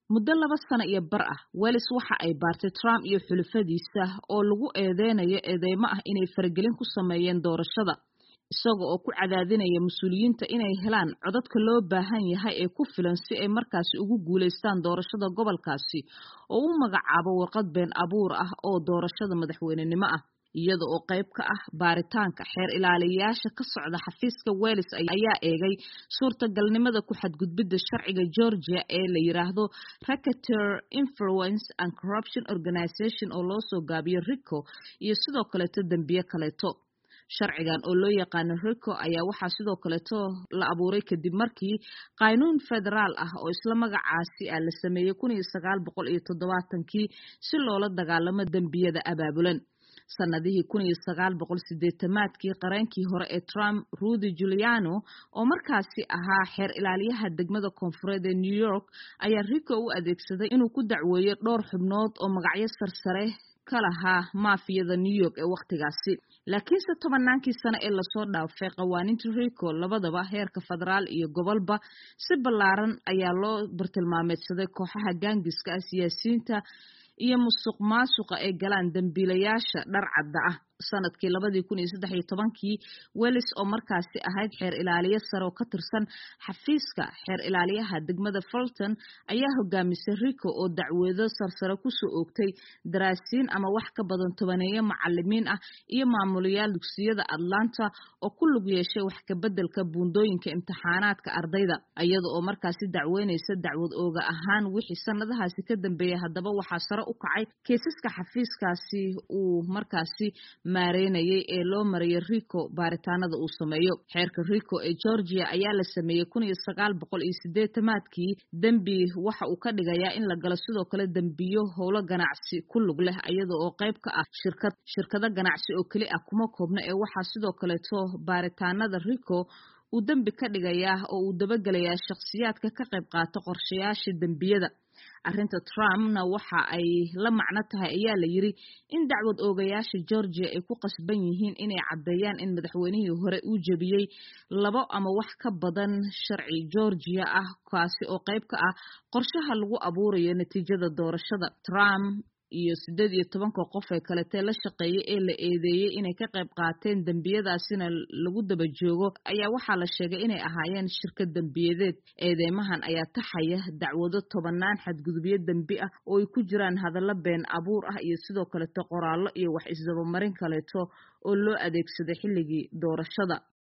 muddo 2 sano iyo bar ah Wales waxa ay baartay Trump iyo xulufadiisa oo lagu eedeynayo eedeymo ah inay faragelin ku sameeyeen doorashada isaga oo ku cadaadinaya mas'uuliyiinta inay helaan codadka loo baahan yahay ee ku filan si ay markaasi ugu guuleystaan doorashada gobolkaasi oo uu magacaabo warqad been abuur ah oo doorashada madaxweynenimo ah iyada oo qayb ka ah baaritaanka xeer ilaaliyayaasha ka socda xafiiska Wales ayaa eegay suurtagalnimada ku xadgudbidda sharciga Georgia ee la yiraahdo Racketeer Influence and Corruption Organization oo loo soo gaabiyo RICO iyo sidoo kale dambiye kaleeto sharcigan oo loo yaqaan RICO ayaa waxa sidoo kale la abuuray kadib markii qaanuun federaal ah oo isla magacaasi la sameeyay 1970kii si loola dagaalamo dambiyada abaabulan sanadihii 1980kii qareenkii hore ee Trump Rudy Giuliani oo markaasi ahaa xeer ilaaliyaha degmada koonfureed ee New York ayaa RICO u adeegsaday inuu ku dacweeyo dhowr xubnood oo magacyo sarsare ka lahaa maafiyada New York ee waqtigaasi laakiinse 10 sano ee la soo dhaafay qawaaniinta RICO labadaba heerka federaal iyo gobolba si ballaaran ayaa loo bartilmaameedsaday kooxaha gaangiska siyaasiyiinta iyo musuqmaasuqa ay galaan dambiilayaasha dhar cad ah sanadkii 2013kii Wales oo markaasi ahayd xeer ilaaliye sare oo ka tirsan xafiiska xeer ilaaliyaha degmada Fulton ayaa hogaamisay RICO oo dacwado sarsare ku soo oogtay daraasiin ama wax ka badan 10 macallimiin ah iyo maamulayaal dugsiyada Atlanta oo ku lug yeeshay wax ka bedelka buundooyinka imtixaanaadka ardayda iyada oo markaasi dacweynaysa dacwad ooga ahaan wixii sanadahaasi ka dambeeyay haddaba waxa sare u kacay kiisaska xafiiskaasi uu markaasi maareynayay ee loo mariyay RICO baaritaanada uu sameeyo xeerka RICO ee Georgia ayaa la sameeyay 1980kii dambi waxa uu ka dhigayaa in la galo sidoo kale dambiyo howlo ganacsi ku lug leh iyada oo qayb ka ah shirkado ganacsi oo kali ah kuma koobna ee waxa sidoo kale baaritaanada RICO uu dambi ka dhigayaa oo uu dabagalayaa shakhsiyaadka ka qayb qaata qorshayaasha dambiyada arrinta Trumpna waxa ay la macno tahay ayaa la yiri in dacwad oogayaasha Georgia ay ku qasban yihiin inay cadeeyaan in madaxweynihii hore uu jabiyay 2 ama wax ka badan sharci Georgia ah kaasi oo qayb ka ah qorshaha lagu abuurayo natiijada doorashada Trump iyo 18 qof ee kale la shaqeeyay ee la eedeeyay inay ka qayb qaateen dambiyadaasina lagu daba joogo ayaa waxa la sheegay inay ahaayeen shirkad dambiyeed eedeymahan ayaa taxaya dacwado 10 xadgudubyo dambi ah oo ay ku jiraan hadallo been abuur ah iyo sidoo kale qoraallo iyo wax isdaba marin kale oo loo adeegsaday xilligii doorashada